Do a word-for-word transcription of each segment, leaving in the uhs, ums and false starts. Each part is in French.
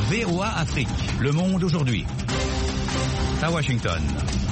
V O A Afrique, Le Monde aujourd'hui. À Washington.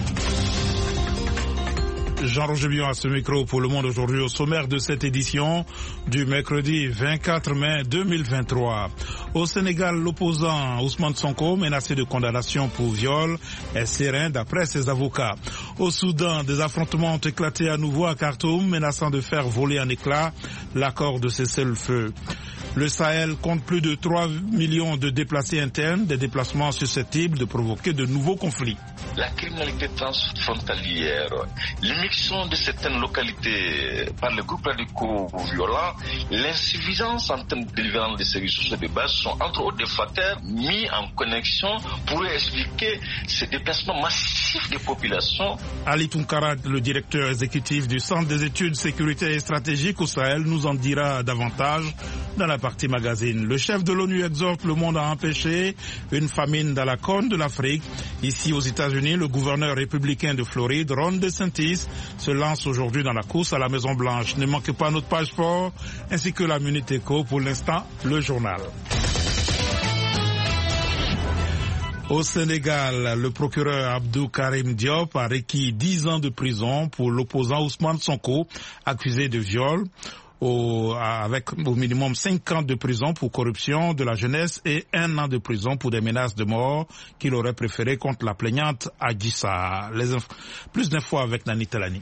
Jean-Roger Bion à ce micro pour Le Monde aujourd'hui, au sommaire de cette édition du mercredi vingt-quatre mai deux mille vingt-trois. Au Sénégal, l'opposant Ousmane Sonko, menacé de condamnation pour viol, est serein d'après ses avocats. Au Soudan, des affrontements ont éclaté à nouveau à Khartoum, menaçant de faire voler en éclats l'accord de cessez-le-feu. Le Sahel compte plus de trois millions de déplacés internes, des déplacements susceptibles de provoquer de nouveaux conflits. La criminalité transfrontalière, l'immixtion de certaines localités par les groupes radicaux violents, l'insuffisance en termes de délivrance des services sociaux de base sont entre autres des facteurs mis en connexion pour expliquer ces déplacements massifs des populations. Ali Tounkara, le directeur exécutif du Centre des études sécurité et stratégique au Sahel, nous en dira davantage dans la partie magazine. Le chef de l'ONU exhorte le monde à empêcher une famine dans la corne de l'Afrique. Ici aux États-Unis, le gouverneur républicain de Floride, Ron DeSantis, se lance aujourd'hui dans la course à la Maison-Blanche. Ne manquez pas notre page sport ainsi que la Minute Éco. Pour l'instant, le journal. Au Sénégal, le procureur Abdou Karim Diop a requis dix ans de prison pour l'opposant Ousmane Sonko, accusé de viol. Au, avec au minimum cinq ans de prison pour corruption de la jeunesse et un an de prison pour des menaces de mort qu'il aurait préféré contre la plaignante Adji Sarr. Les inf- plus d'infos avec Nani Talani.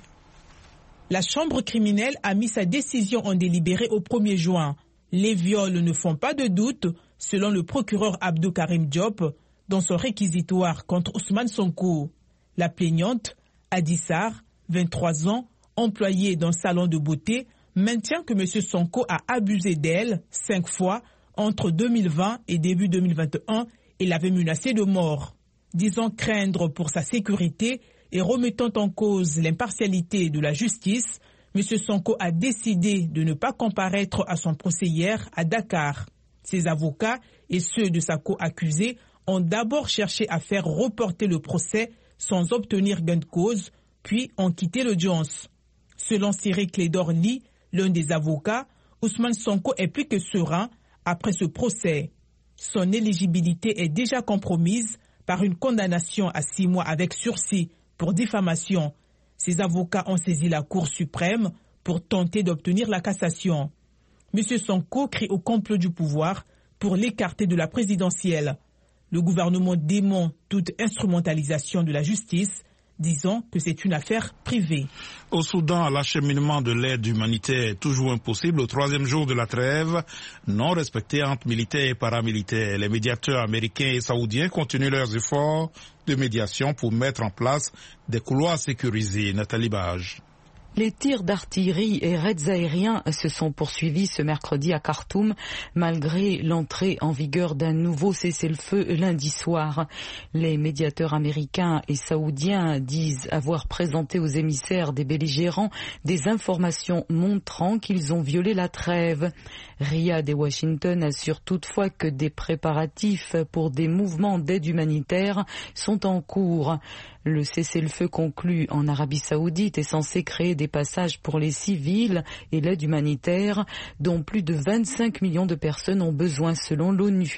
La chambre criminelle a mis sa décision en délibéré au premier juin. Les viols ne font pas de doute, selon le procureur Abdou Karim Diop, dans son réquisitoire contre Ousmane Sonko. La plaignante, Adji Sarr, vingt-trois ans, employée dans le salon de beauté, maintient que M. Sonko a abusé d'elle cinq fois entre deux mille vingt et début deux mille vingt et un et l'avait menacée de mort. Disant craindre pour sa sécurité et remettant en cause l'impartialité de la justice, M. Sonko a décidé de ne pas comparaître à son procès hier à Dakar. Ses avocats et ceux de sa co-accusée ont d'abord cherché à faire reporter le procès sans obtenir gain de cause, puis ont quitté l'audience. Selon Cyril Clédor Ly, l'un des avocats, Ousmane Sonko est plus que serein après ce procès. Son éligibilité est déjà compromise par une condamnation à six mois avec sursis pour diffamation. Ses avocats ont saisi la Cour suprême pour tenter d'obtenir la cassation. M. Sonko crie au complot du pouvoir pour l'écarter de la présidentielle. Le gouvernement dément toute instrumentalisation de la justice, disons que c'est une affaire privée. Au Soudan, l'acheminement de l'aide humanitaire est toujours impossible au troisième jour de la trêve non respectée entre militaires et paramilitaires. Les médiateurs américains et saoudiens continuent leurs efforts de médiation pour mettre en place des couloirs sécurisés. Nathalie Bage. Les tirs d'artillerie et raids aériens se sont poursuivis ce mercredi à Khartoum, malgré l'entrée en vigueur d'un nouveau cessez-le-feu lundi soir. Les médiateurs américains et saoudiens disent avoir présenté aux émissaires des belligérants des informations montrant qu'ils ont violé la trêve. Riyad et Washington assurent toutefois que des préparatifs pour des mouvements d'aide humanitaire sont en cours. Le cessez-le-feu conclu en Arabie Saoudite est censé créer des passages pour les civils et l'aide humanitaire, dont plus de vingt-cinq millions de personnes ont besoin selon l'ONU.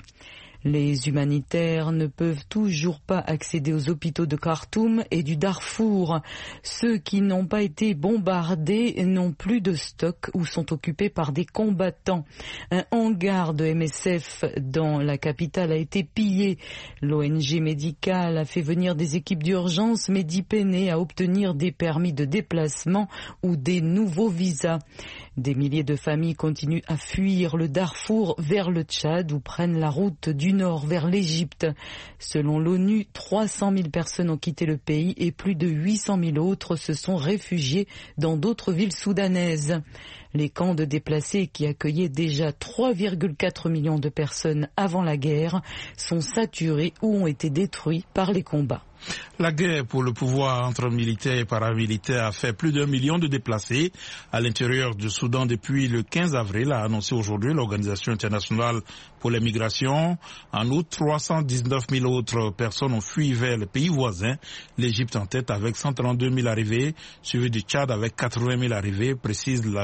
Les humanitaires ne peuvent toujours pas accéder aux hôpitaux de Khartoum et du Darfour. Ceux qui n'ont pas été bombardés n'ont plus de stock ou sont occupés par des combattants. Un hangar de M S F dans la capitale a été pillé. L'O N G médicale a fait venir des équipes d'urgence mais dit peiner à obtenir des permis de déplacement ou des nouveaux visas. Des milliers de familles continuent à fuir le Darfour vers le Tchad ou prennent la route du nord vers l'Égypte. Selon l'ONU, trois cent mille personnes ont quitté le pays et plus de huit cent mille autres se sont réfugiés dans d'autres villes soudanaises. Les camps de déplacés qui accueillaient déjà trois virgule quatre millions de personnes avant la guerre sont saturés ou ont été détruits par les combats. La guerre pour le pouvoir entre militaires et paramilitaires a fait plus d'un million de déplacés à l'intérieur du Soudan depuis le quinze avril, a annoncé aujourd'hui l'Organisation internationale pour les migrations. En août, trois cent dix-neuf mille autres personnes ont fui vers le pays voisin, l'Égypte en tête avec cent trente-deux mille arrivées, suivi du Tchad avec quatre-vingt mille arrivées, précise l'agence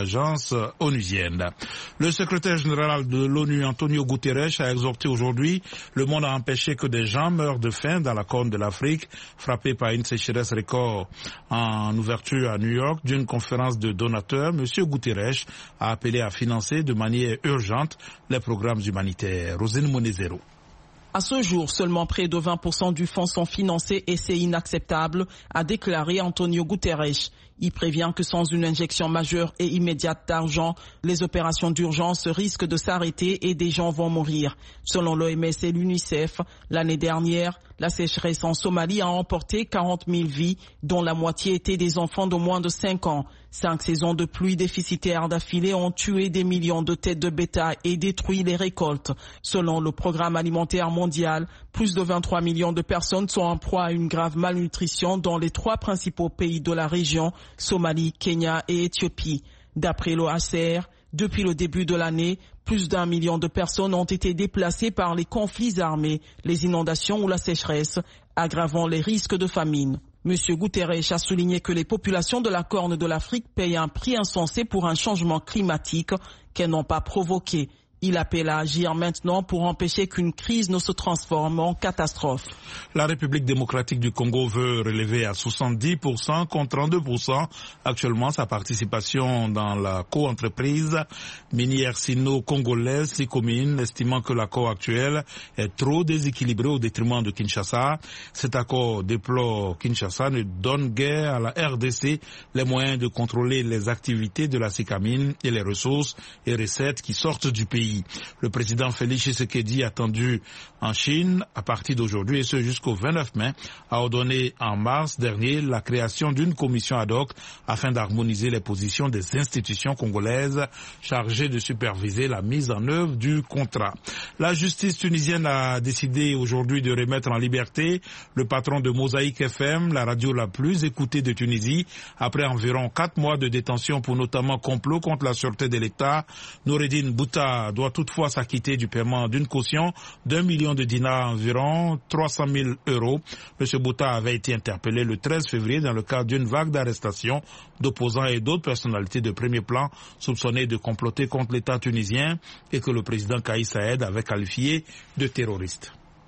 instances onusiennes. Le secrétaire général de l'ONU, Antonio Guterres, a exhorté aujourd'hui le monde à empêcher que des gens meurent de faim dans la Corne de l'Afrique, frappée par une sécheresse record. En ouverture à New York d'une conférence de donateurs, M. Guterres a appelé à financer de manière urgente les programmes humanitaires. Rosine Monezero. À ce jour, seulement près de vingt pour cent du fonds sont financés et c'est inacceptable, a déclaré Antonio Guterres. Il prévient que sans une injection majeure et immédiate d'argent, les opérations d'urgence risquent de s'arrêter et des gens vont mourir. Selon l'O M S et l'UNICEF, l'année dernière, la sécheresse en Somalie a emporté quarante mille vies, dont la moitié étaient des enfants de moins de cinq ans. Cinq saisons de pluie déficitaires d'affilée ont tué des millions de têtes de bétail et détruit les récoltes. Selon le Programme alimentaire mondial, plus de vingt-trois millions de personnes sont en proie à une grave malnutrition dans les trois principaux pays de la région, Somalie, Kenya et Éthiopie. D'après l'O H C R, depuis le début de l'année, plus d'un million de personnes ont été déplacées par les conflits armés, les inondations ou la sécheresse, aggravant les risques de famine. M. Guterres a souligné que les populations de la Corne de l'Afrique payent un prix insensé pour un changement climatique qu'elles n'ont pas provoqué. Il appelle à agir maintenant pour empêcher qu'une crise ne se transforme en catastrophe. La République démocratique du Congo veut relever à soixante-dix pour cent contre trente-deux pour cent actuellement sa participation dans la co-entreprise minière sino-congolaise Sicomine, estimant que l'accord actuel est trop déséquilibré au détriment de Kinshasa. Cet accord déplore Kinshasa ne donne guère à la R D C les moyens de contrôler les activités de la Sicomine et les ressources et recettes qui sortent du pays. Le président Félix Tshisekedi, attendu en Chine à partir d'aujourd'hui et ce jusqu'au vingt-neuf mai, a ordonné en mars dernier la création d'une commission ad hoc afin d'harmoniser les positions des institutions congolaises chargées de superviser la mise en œuvre du contrat. La justice tunisienne a décidé aujourd'hui de remettre en liberté le patron de Mosaïque F M, la radio la plus écoutée de Tunisie, après environ quatre mois de détention pour notamment complot contre la sûreté de l'État. Noureddine Bouta doit toutefois s'acquitter du paiement d'une caution d'un million de dinars, environ trois cent mille euros. M. Bouta avait été interpellé le treize février dans le cadre d'une vague d'arrestations d'opposants et d'autres personnalités de premier plan soupçonnées de comploter contre l'État tunisien et que le président Kais Saied avait qualifié de terroriste.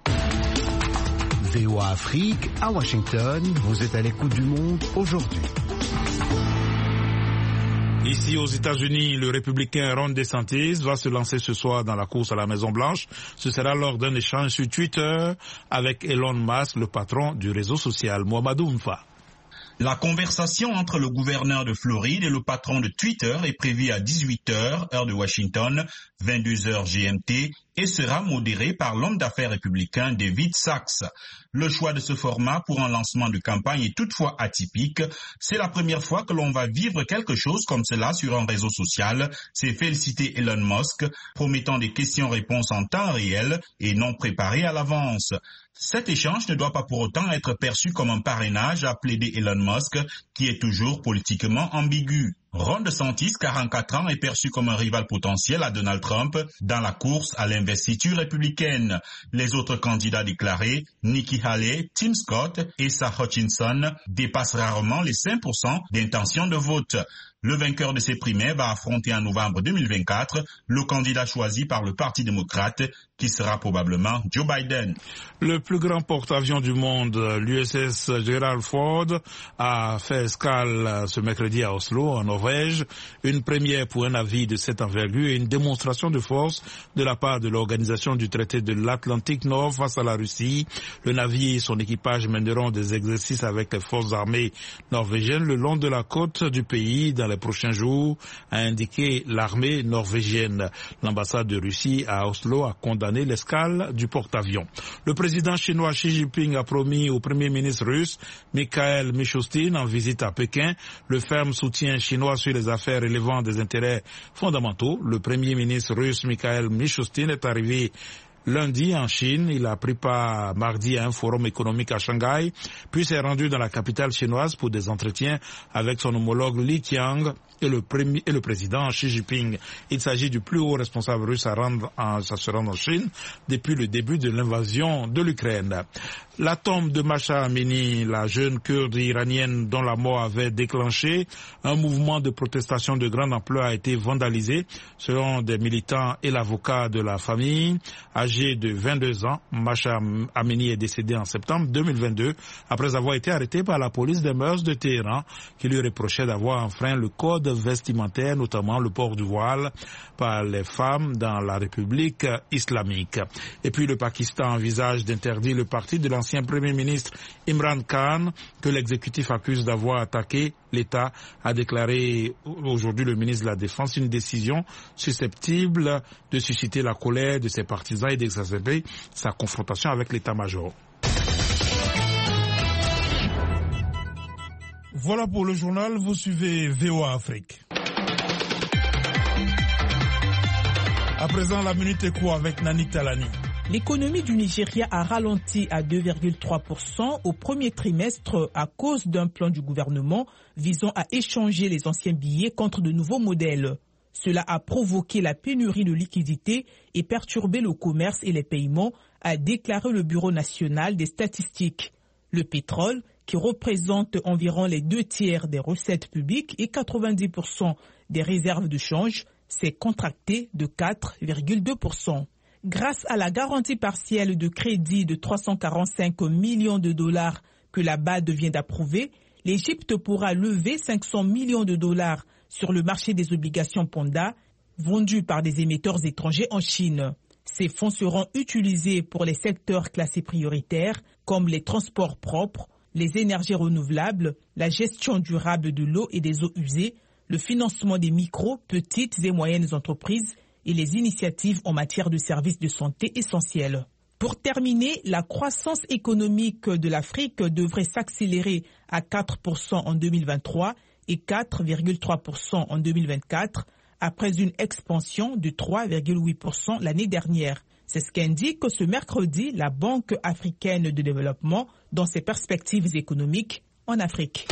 V O A Afrique, à Washington, vous êtes à l'écoute du monde aujourd'hui. Ici aux États-Unis, le républicain Ron DeSantis va se lancer ce soir dans la course à la Maison-Blanche. Ce sera lors d'un échange sur Twitter avec Elon Musk, le patron du réseau social. Mohamedou Mfa. La conversation entre le gouverneur de Floride et le patron de Twitter est prévue à dix-huit heures, heure de Washington, vingt-deux heures G M T, et sera modérée par l'homme d'affaires républicain David Sachs. Le choix de ce format pour un lancement de campagne est toutefois atypique. C'est la première fois que l'on va vivre quelque chose comme cela sur un réseau social, s'est félicité Elon Musk, promettant des questions-réponses en temps réel et non préparées à l'avance. Cet échange ne doit pas pour autant être perçu comme un parrainage, a plaidé Elon Musk, qui est toujours politiquement ambigu. Ron DeSantis, quarante-quatre ans, est perçu comme un rival potentiel à Donald Trump dans la course à l'investiture républicaine. Les autres candidats déclarés, Nikki Haley, Tim Scott et Asa Hutchinson, dépassent rarement les cinq pour cent d'intention de vote. Le vainqueur de ces primaires va affronter en novembre deux mille vingt-quatre le candidat choisi par le Parti démocrate, qui sera probablement Joe Biden. Le plus grand porte-avions du monde, l'U S S Gerald Ford, a fait escale ce mercredi à Oslo, en Norvège. Une première pour un navire de cette envergure et une démonstration de force de la part de l'organisation du traité de l'Atlantique Nord face à la Russie. Le navire et son équipage mèneront des exercices avec les forces armées norvégiennes le long de la côte du pays dans les prochains jours, a indiqué l'armée norvégienne. L'ambassade de Russie à Oslo a condamné l'escale du porte-avions. Le président chinois Xi Jinping a promis au premier ministre russe Mikhail Mishustin en visite à Pékin le ferme soutien chinois sur les affaires relevant des intérêts fondamentaux. Le premier ministre russe Mikhail Mishustin est arrivé lundi en Chine. Il a pris part mardi à un forum économique à Shanghai, puis s'est rendu dans la capitale chinoise pour des entretiens avec son homologue Li Qiang et le, premier, et le président Xi Jinping. Il s'agit du plus haut responsable russe à, rendre en, à se rendre en Chine depuis le début de l'invasion de l'Ukraine. La tombe de Mahsa Amini, la jeune kurde iranienne dont la mort avait déclenché un mouvement de protestation de grande ampleur, a été vandalisée. Selon des militants et l'avocat de la famille, âgé de vingt-deux ans, Mahsa Amini est décédé en septembre deux mille vingt-deux après avoir été arrêté par la police des mœurs de Téhéran qui lui reprochait d'avoir enfreint le code vestimentaire, notamment le port du voile par les femmes dans la République islamique. Et puis le Pakistan envisage d'interdire le parti de l'ancien Premier ministre Imran Khan que l'exécutif accuse d'avoir attaqué l'État, a déclaré aujourd'hui le ministre de la Défense, une décision susceptible de susciter la colère de ses partisans et d'exacerber sa confrontation avec l'état-major. Voilà pour le journal, vous suivez V O A Afrique. À présent, la Minute Éco avec Nani Talani. L'économie du Nigeria a ralenti à deux virgule trois pour cent au premier trimestre à cause d'un plan du gouvernement visant à échanger les anciens billets contre de nouveaux modèles. Cela a provoqué la pénurie de liquidités et perturbé le commerce et les paiements, a déclaré le Bureau national des statistiques. Le pétrole, qui représente environ les deux tiers des recettes publiques et quatre-vingt-dix pour cent des réserves de change, s'est contracté de quatre virgule deux pour cent. Grâce à la garantie partielle de crédit de trois cent quarante-cinq millions de dollars que la B A D vient d'approuver, l'Égypte pourra lever cinq cents millions de dollars sur le marché des obligations Ponda, vendues par des émetteurs étrangers en Chine. Ces fonds seront utilisés pour les secteurs classés prioritaires comme les transports propres, les énergies renouvelables, la gestion durable de l'eau et des eaux usées, le financement des micro, petites et moyennes entreprises et les initiatives en matière de services de santé essentiels. Pour terminer, la croissance économique de l'Afrique devrait s'accélérer à quatre pour cent en deux mille vingt-trois et quatre virgule trois pour cent en deux mille vingt-quatre, après une expansion de trois virgule huit pour cent l'année dernière. C'est ce qu'indique ce mercredi la Banque africaine de développement dans ses perspectives économiques en Afrique.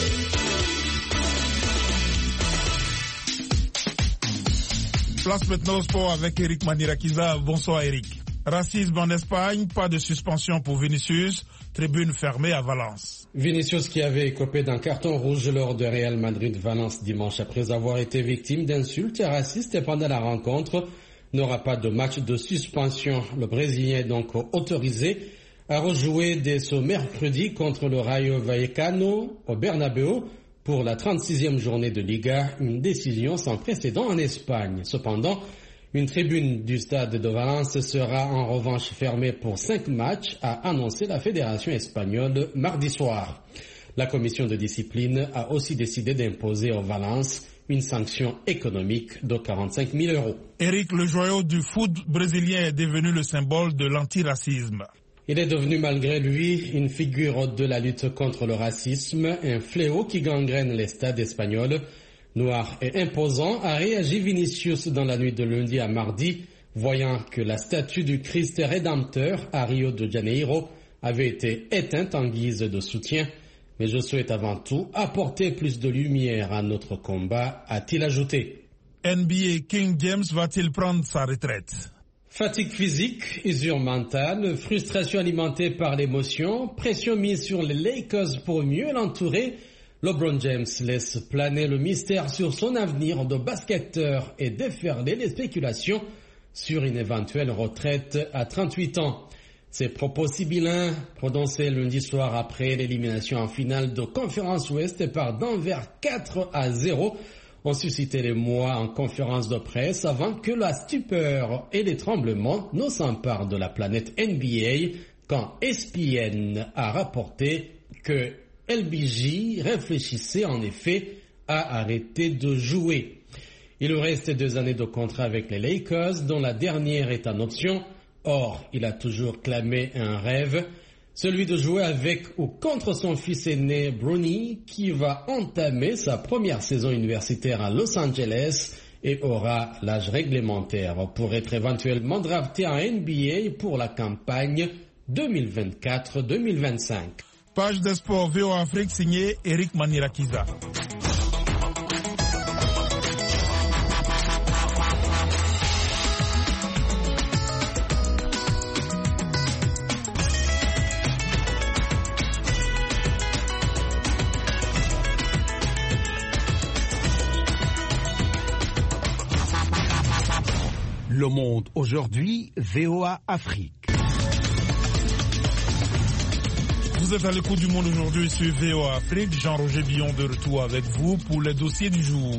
Place maintenant au sport avec Eric Manirakiza. Bonsoir Eric. Racisme en Espagne, pas de suspension pour Vinicius, tribune fermée à Valence. Vinicius, qui avait écopé d'un carton rouge lors de Real Madrid-Valence dimanche après avoir été victime d'insultes racistes pendant la rencontre, n'aura pas de match de suspension. Le Brésilien est donc autorisé à rejouer dès ce mercredi contre le Rayo Vallecano au Bernabéu pour la trente-sixième journée de Liga, une décision sans précédent en Espagne. Cependant, une tribune du stade de Valence sera en revanche fermée pour cinq matchs, a annoncé la Fédération espagnole mardi soir. La commission de discipline a aussi décidé d'imposer au Valence une sanction économique de quarante-cinq mille euros. Eric, le joyau du foot brésilien est devenu le symbole de l'antiracisme. Il est devenu malgré lui une figure de la lutte contre le racisme, un fléau qui gangrène les stades espagnols. Noir et imposant, a réagi Vinicius dans la nuit de lundi à mardi, voyant que la statue du Christ rédempteur à Rio de Janeiro avait été éteinte en guise de soutien. Mais je souhaite avant tout apporter plus de lumière à notre combat, a-t-il ajouté. N B A, King James va-t-il prendre sa retraite? Fatigue physique, usure mentale, frustration alimentée par l'émotion, pression mise sur les Lakers pour mieux l'entourer. LeBron James laisse planer le mystère sur son avenir de basketteur et déferler les spéculations sur une éventuelle retraite à trente-huit ans. Ces propos sibyllins, prononcés lundi soir après l'élimination en finale de Conférence Ouest par Denver quatre à zéro, ont suscité les mois en conférence de presse avant que la stupeur et les tremblements ne s'emparent de la planète N B A quand E S P N a rapporté que L B J réfléchissait en effet à arrêter de jouer. Il lui reste deux années de contrat avec les Lakers, dont la dernière est en option. Or, il a toujours clamé un rêve, celui de jouer avec ou contre son fils aîné Bronny, qui va entamer sa première saison universitaire à Los Angeles et aura l'âge réglementaire pour être éventuellement drafté en N B A pour la campagne deux mille vingt-quatre deux mille vingt-cinq. Page des sports V O A Afrique signée Eric Manirakiza. Le Monde aujourd'hui, V O A Afrique. Vous êtes à l'écoute du Monde aujourd'hui sur V O A Afrique. Jean-Roger Billon de retour avec vous pour les dossiers du jour.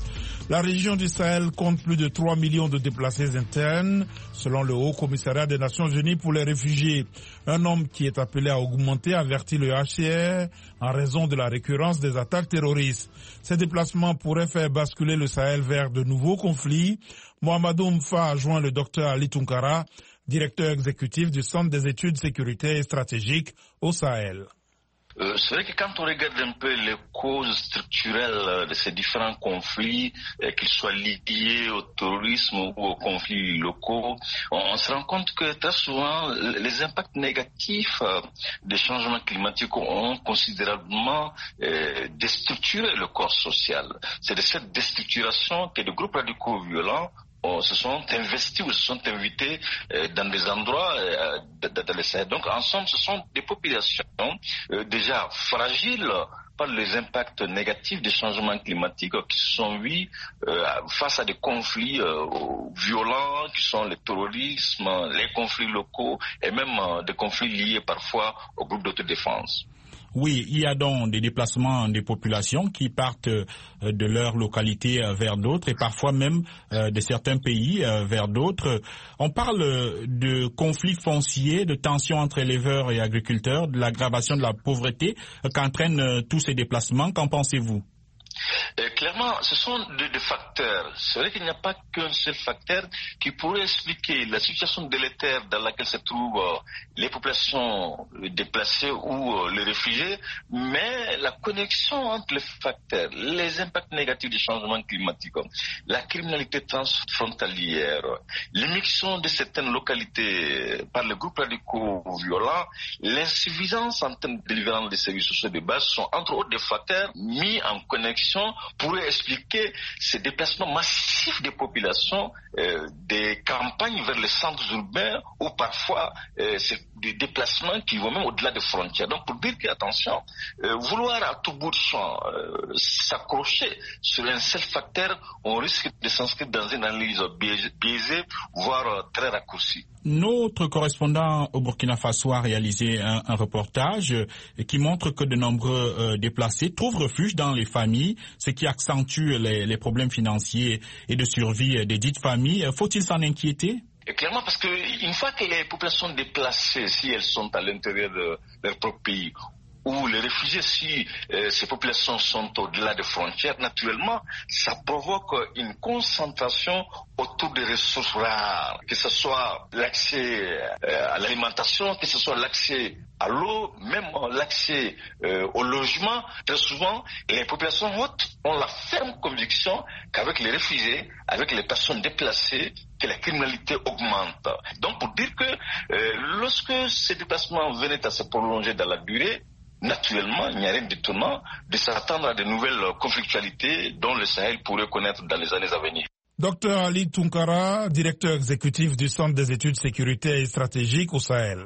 La région du Sahel compte plus de trois millions de déplacés internes, selon le Haut Commissariat des Nations Unies pour les réfugiés. Un nombre qui est appelé à augmenter, avertit le H C R, en raison de la récurrence des attaques terroristes. Ces déplacements pourraient faire basculer le Sahel vers de nouveaux conflits. Mohamedou Mfa a joint le docteur Ali Tunkara, directeur exécutif du Centre des études sécuritaires et stratégiques au Sahel. Euh, c'est vrai que quand on regarde un peu les causes structurelles de ces différents conflits, euh, qu'ils soient liés au terrorisme ou aux conflits locaux, on, on se rend compte que très souvent les impacts négatifs euh, des changements climatiques ont considérablement euh, déstructuré le corps social. C'est de cette déstructuration que des groupes radicaux violents se sont investis ou se sont invités euh, dans des endroits euh, dans le Sahel. Donc, en somme, ce sont des populations euh, déjà fragiles par les impacts négatifs des changements climatiques qui se sont vus euh, face à des conflits euh, violents qui sont le terrorisme, les conflits locaux et même euh, des conflits liés parfois aux groupes d'autodéfense. Oui, il y a donc des déplacements des populations qui partent de leur localité vers d'autres et parfois même de certains pays vers d'autres. On parle de conflits fonciers, de tensions entre éleveurs et agriculteurs, de l'aggravation de la pauvreté qu'entraînent tous ces déplacements. Qu'en pensez-vous ? Euh, clairement, ce sont des, des facteurs. C'est vrai qu'il n'y a pas qu'un seul facteur qui pourrait expliquer la situation délétère dans laquelle se trouvent euh, les populations déplacées ou euh, les réfugiés, mais la connexion entre les facteurs, les impacts négatifs du changement climatique, la criminalité transfrontalière, l'émission de certaines localités par les groupes radicaux violents, l'insuffisance en termes de délivrance des services sociaux de base sont entre autres des facteurs mis en connexion pourrait expliquer ces déplacements massifs des populations, euh, des campagnes vers les centres urbains ou parfois euh, c'est des déplacements qui vont même au-delà des frontières. Donc pour dire que, attention, euh, vouloir à tout bout de champ euh, s'accrocher sur un seul facteur, on risque de s'inscrire dans une analyse biaisée, voire euh, très raccourcie. Notre correspondant au Burkina Faso a réalisé un, un reportage qui montre que de nombreux euh, déplacés trouvent refuge dans les familles, ce qui accentue les, les problèmes financiers et de survie des dites familles. Faut-il s'en inquiéter ? Et clairement, parce qu'une fois que les populations déplacées, si elles sont à l'intérieur de leur propre pays, ou les réfugiés, si euh, ces populations sont au-delà des frontières, naturellement, ça provoque une concentration autour des ressources rares, que ce soit l'accès euh, à l'alimentation, que ce soit l'accès à l'eau, même l'accès euh, au logement. Très souvent, les populations hautes ont la ferme conviction qu'avec les réfugiés, avec les personnes déplacées, que la criminalité augmente. Donc, pour dire que euh, lorsque ces déplacements venaient à se prolonger dans la durée, naturellement, il n'y a rien d'étonnant de s'attendre à de nouvelles conflictualités dont le Sahel pourrait connaître dans les années à venir. Docteur Ali Tunkara, directeur exécutif du Centre des études sécuritaires et stratégiques au Sahel.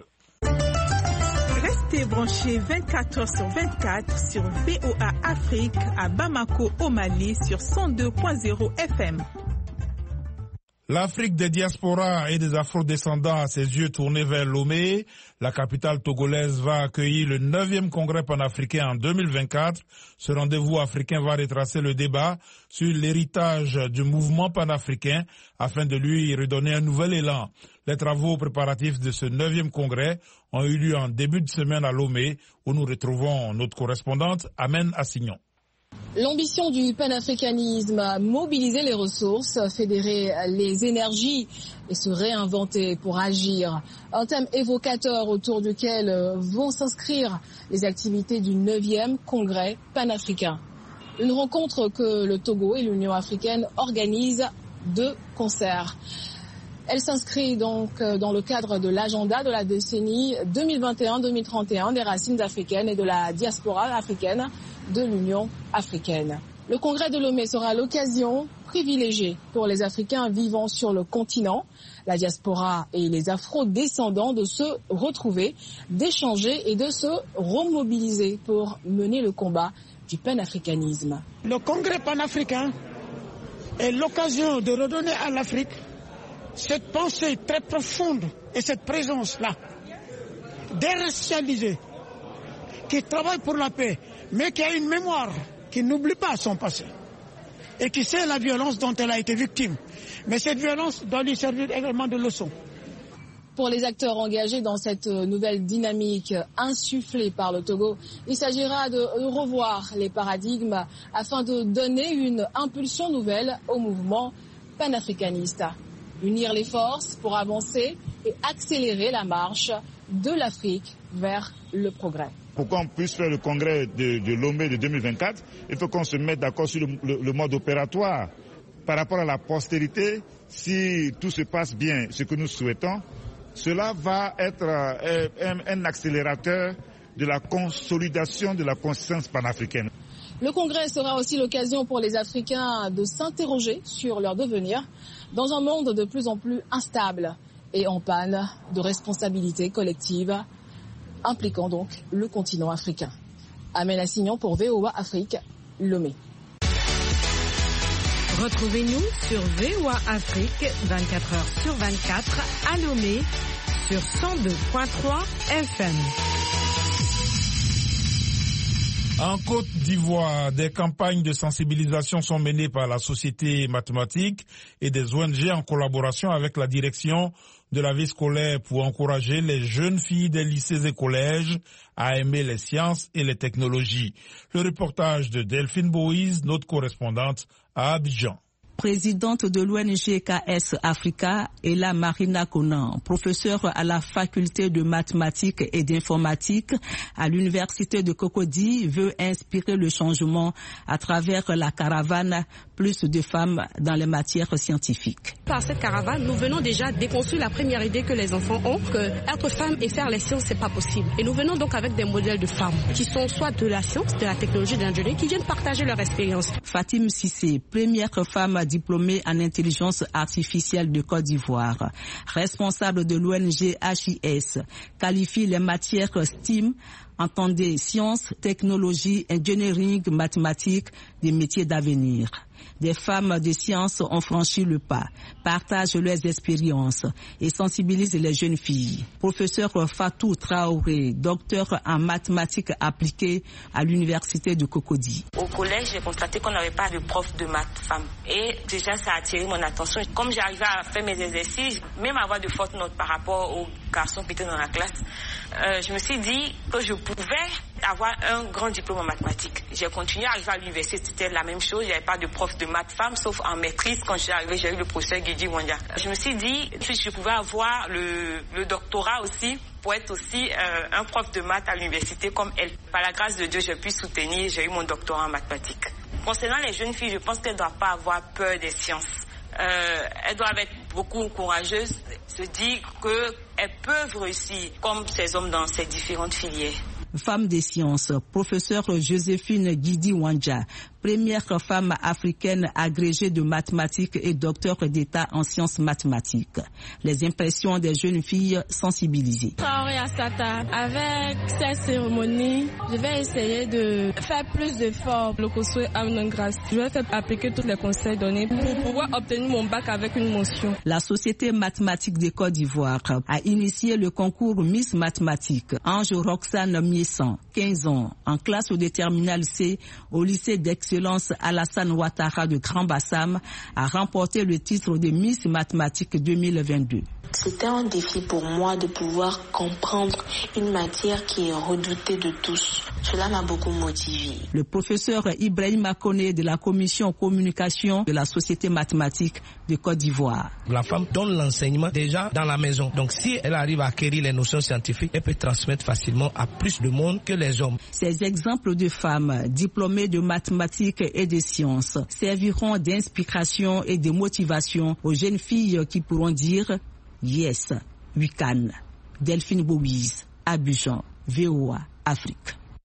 Restez branchés vingt-quatre heures sur vingt-quatre sur V O A Afrique à Bamako au Mali sur cent deux point zéro F M. L'Afrique des diasporas et des afro-descendants a ses yeux tournés vers Lomé. La capitale togolaise va accueillir le neuvième congrès panafricain en deux mille vingt-quatre. Ce rendez-vous africain va retracer le débat sur l'héritage du mouvement panafricain afin de lui redonner un nouvel élan. Les travaux préparatifs de ce neuvième congrès ont eu lieu en début de semaine à Lomé, où nous retrouvons notre correspondante Amen Assignon. L'ambition du panafricanisme, mobiliser les ressources, fédérer les énergies et se réinventer pour agir. Un thème évocateur autour duquel vont s'inscrire les activités du neuvième congrès panafricain. Une rencontre que le Togo et l'Union africaine organisent de concert. Elle s'inscrit donc dans le cadre de l'agenda de la décennie deux mille vingt et un deux mille trente et un des racines africaines et de la diaspora africaine de l'Union africaine. Le congrès de Lomé sera l'occasion privilégiée pour les Africains vivant sur le continent, la diaspora et les afro-descendants de se retrouver, d'échanger et de se remobiliser pour mener le combat du panafricanisme. Le congrès panafricain est l'occasion de redonner à l'Afrique cette pensée très profonde et cette présence-là, déracialisée, qui travaille pour la paix, mais qui a une mémoire, qui n'oublie pas son passé, et qui sait la violence dont elle a été victime. Mais cette violence doit lui servir également de leçon. Pour les acteurs engagés dans cette nouvelle dynamique insufflée par le Togo, il s'agira de revoir les paradigmes afin de donner une impulsion nouvelle au mouvement panafricaniste. Unir les forces pour avancer et accélérer la marche de l'Afrique vers le progrès. Pour qu'on puisse faire le congrès de, de Lomé de deux mille vingt-quatre, il faut qu'on se mette d'accord sur le, le, le mode opératoire. Par rapport à la postérité, si tout se passe bien, ce que nous souhaitons, cela va être euh, un, un accélérateur de la consolidation de la conscience panafricaine. Le congrès sera aussi l'occasion pour les Africains de s'interroger sur leur devenir dans un monde de plus en plus instable et en panne de responsabilités collectives, impliquant donc le continent africain. Amel Assignon pour V O A Afrique, Lomé. Retrouvez-nous sur V O A Afrique vingt-quatre heures sur vingt-quatre à Lomé sur cent deux virgule trois F M. En Côte d'Ivoire, des campagnes de sensibilisation sont menées par la Société mathématique et des O N G en collaboration avec la direction de la vie scolaire pour encourager les jeunes filles des lycées et collèges à aimer les sciences et les technologies. Le reportage de Delphine Boïse, notre correspondante à Abidjan. Présidente de l'O N G K S Africa, Ella Marina Conan, professeure à la faculté de mathématiques et d'informatique à l'université de Cocody, veut inspirer le changement à travers la caravane Plus de femmes dans les matières scientifiques. Par cette caravane, nous venons déjà déconstruire la première idée que les enfants ont, que être femme et faire les sciences, c'est pas possible. Et nous venons donc avec des modèles de femmes qui sont soit de la science, de la technologie, de l'ingénierie, qui viennent partager leur expérience. Fatim Sissé, première femme diplômée en intelligence artificielle de Côte d'Ivoire, responsable de l'O N G H I S, qualifie les matières S T E A M, entendez sciences, technologie, engineering, mathématiques, des métiers d'avenir. Des femmes de sciences ont franchi le pas, partagent leurs expériences et sensibilisent les jeunes filles. Professeur Fatou Traoré, docteur en mathématiques appliquées à l'université de Cocody. Au collège, j'ai constaté qu'on n'avait pas de prof de maths femme. Et déjà, ça a attiré mon attention. Comme j'arrivais à faire mes exercices, même avoir de fortes notes par rapport aux garçons qui étaient dans la classe, euh, je me suis dit que je pouvais avoir un grand diplôme en mathématiques. J'ai continué à arriver à l'université, c'était la même chose. Il n'y avait pas de prof de maths femme, sauf en maîtrise. Quand je suis arrivée, j'ai eu le professeur Guidi Wanda. Je me suis dit, si je pouvais avoir le, le doctorat aussi, pour être aussi euh, un prof de maths à l'université comme elle. Par la grâce de Dieu, j'ai pu soutenir, j'ai eu mon doctorat en mathématiques. Concernant les jeunes filles, je pense qu'elles ne doivent pas avoir peur des sciences. Euh, elles doivent être beaucoup courageuses, se dire qu'elles peuvent réussir comme ces hommes dans ces différentes filières. Femme des sciences, professeure Joséphine Guidi Wanja, première femme africaine agrégée de mathématiques et docteur d'État en sciences mathématiques. Les impressions des jeunes filles sensibilisées. Traoré Assata, avec cette cérémonie, je vais essayer de faire plus d'efforts. Le cours est non grâce. Je vais faire appliquer tous les conseils donnés pour pouvoir obtenir mon bac avec une mention. La Société mathématique de Côte d'Ivoire a initié le concours Miss Mathématiques. Ange Roxane Miessan, quinze ans, en classe de terminale C au lycée d'excellence Alassane Ouattara de Grand Bassam, a remporté le titre de Miss Mathématiques deux mille vingt-deux. C'était un défi pour moi de pouvoir comprendre une matière qui est redoutée de tous. Cela m'a beaucoup motivée. Le professeur Ibrahim Akone de la commission communication de la Société mathématique de Côte d'Ivoire. La femme donne l'enseignement déjà dans la maison. Donc si elle arrive à acquérir les notions scientifiques, elle peut transmettre facilement à plus de monde que les hommes. Ces exemples de femmes diplômées de mathématiques et de sciences serviront d'inspiration et de motivation aux jeunes filles qui pourront dire yes, we can. Delphine Bowies, Abidjan, V O A, Afrique.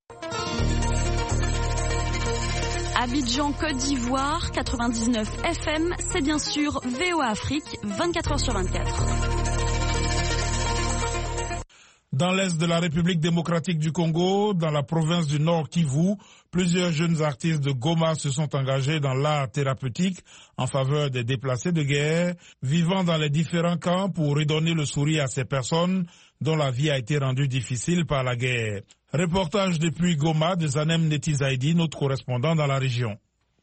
Abidjan, Côte d'Ivoire, quatre-vingt-dix-neuf F M, c'est bien sûr V O A Afrique, vingt-quatre heures sur vingt-quatre. Dans l'est de la République démocratique du Congo, dans la province du Nord Kivu, plusieurs jeunes artistes de Goma se sont engagés dans l'art thérapeutique en faveur des déplacés de guerre, vivant dans les différents camps pour redonner le sourire à ces personnes dont la vie a été rendue difficile par la guerre. Reportage depuis Goma de Zanem Netizaidi, notre correspondant dans la région.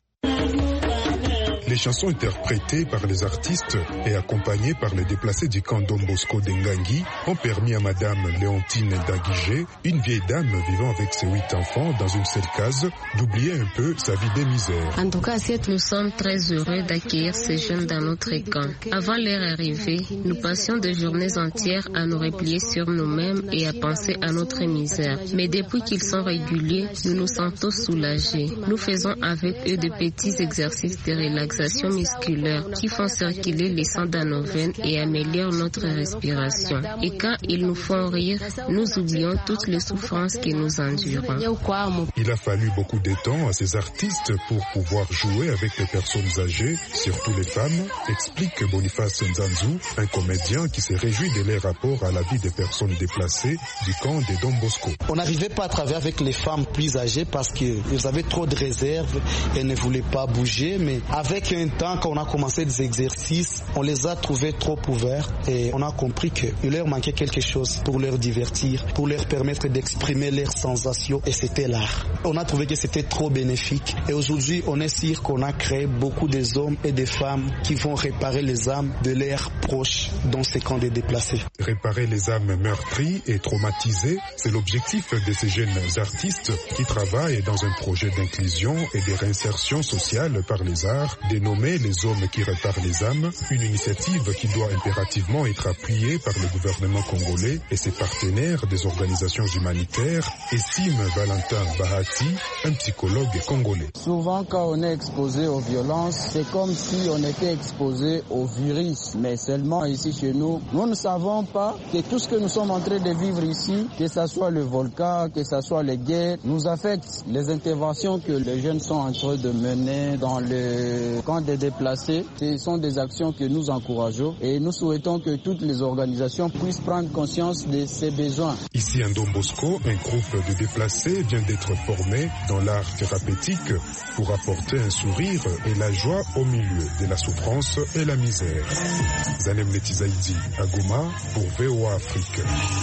Les chansons interprétées par les artistes et accompagnées par les déplacés du camp Don Bosco d'Engangi ont permis à Madame Léontine Daguigé, une vieille dame vivant avec ses huit enfants dans une seule case, d'oublier un peu sa vie de misère. En tout cas, nous sommes très heureux d'accueillir ces jeunes dans notre camp. Avant leur arrivée, nous passions des journées entières à nous replier sur nous-mêmes et à penser à notre misère. Mais depuis qu'ils sont réguliers, nous nous sentons soulagés. Nous faisons avec eux de petits exercices de relaxation musculaires qui font circuler les sang dans nos veines et améliorent notre respiration. Et quand ils nous font rire, nous oublions toutes les souffrances que nous endurons. Il a fallu beaucoup de temps à ces artistes pour pouvoir jouer avec les personnes âgées, surtout les femmes, explique Boniface Nzanzu, un comédien qui se réjouit de leur rapport à la vie des personnes déplacées du camp de Don Bosco. On n'arrivait pas à travailler avec les femmes plus âgées parce qu'elles avaient trop de réserves, elles ne voulaient pas bouger, mais avec un temps, quand on a commencé des exercices, on les a trouvés trop ouverts et on a compris qu'il leur manquait quelque chose pour leur divertir, pour leur permettre d'exprimer leurs sensations, et c'était l'art. On a trouvé que c'était trop bénéfique et aujourd'hui, on est sûr qu'on a créé beaucoup des hommes et des femmes qui vont réparer les âmes de leurs proches dans ces camps de déplacés. Réparer les âmes meurtries et traumatisées, c'est l'objectif de ces jeunes artistes qui travaillent dans un projet d'inclusion et de réinsertion sociale par les arts, dénommé Les Hommes qui réparent les âmes, une initiative qui doit impérativement être appuyée par le gouvernement congolais et ses partenaires des organisations humanitaires, estime Valentin Bahati, un psychologue congolais. Souvent, quand on est exposé aux violences, c'est comme si on était exposé au virus. Mais seulement ici chez nous, nous ne savons pas que tout ce que nous sommes en train de vivre ici, que ce soit le volcan, que ce soit les guerres, nous affectent. Les interventions que les jeunes sont en train de mener dans le camp des déplacés, ce sont des actions que nous encourageons et nous souhaitons que toutes les organisations puissent prendre conscience de ces besoins. Ici à Don Bosco, un groupe de déplacés vient d'être formé dans l'art thérapeutique pour apporter un sourire et la joie au milieu de la souffrance et la misère. Zanem Netizaidi à Goma pour V O A Afrique.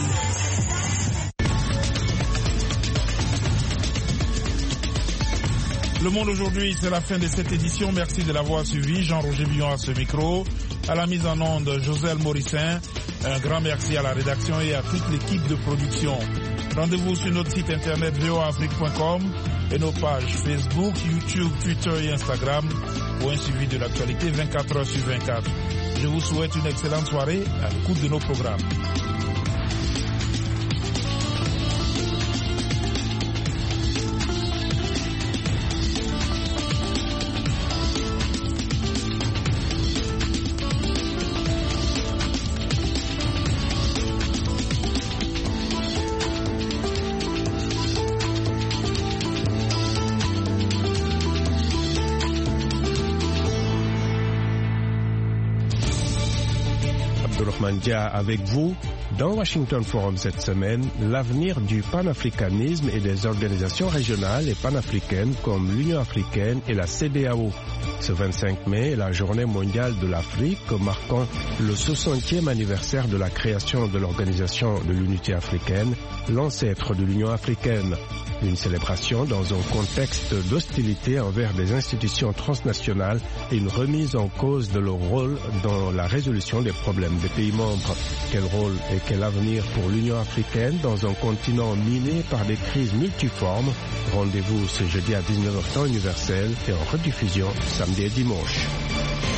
Le Monde aujourd'hui, c'est la fin de cette édition. Merci de l'avoir suivi. Jean-Roger Billon à ce micro. À la mise en onde, Joselle Morissin. Un grand merci à la rédaction et à toute l'équipe de production. Rendez-vous sur notre site internet v o a afrique point com et nos pages Facebook, YouTube, Twitter et Instagram pour un suivi de l'actualité vingt-quatre heures sur vingt-quatre. Je vous souhaite une excellente soirée à l'écoute de nos programmes. Avec vous, dans Washington Forum cette semaine, l'avenir du panafricanisme et des organisations régionales et panafricaines comme l'Union africaine et la C E D E A O. Ce vingt-cinq mai est la journée mondiale de l'Afrique, marquant le soixantième anniversaire de la création de l'Organisation de l'Unité africaine, l'ancêtre de l'Union africaine. Une célébration dans un contexte d'hostilité envers des institutions transnationales et une remise en cause de leur rôle dans la résolution des problèmes des pays membres. Quel rôle et quel avenir pour l'Union africaine dans un continent miné par des crises multiformes? Rendez-vous ce jeudi à dix-neuf heures temps universel et en rediffusion samedi et dimanche.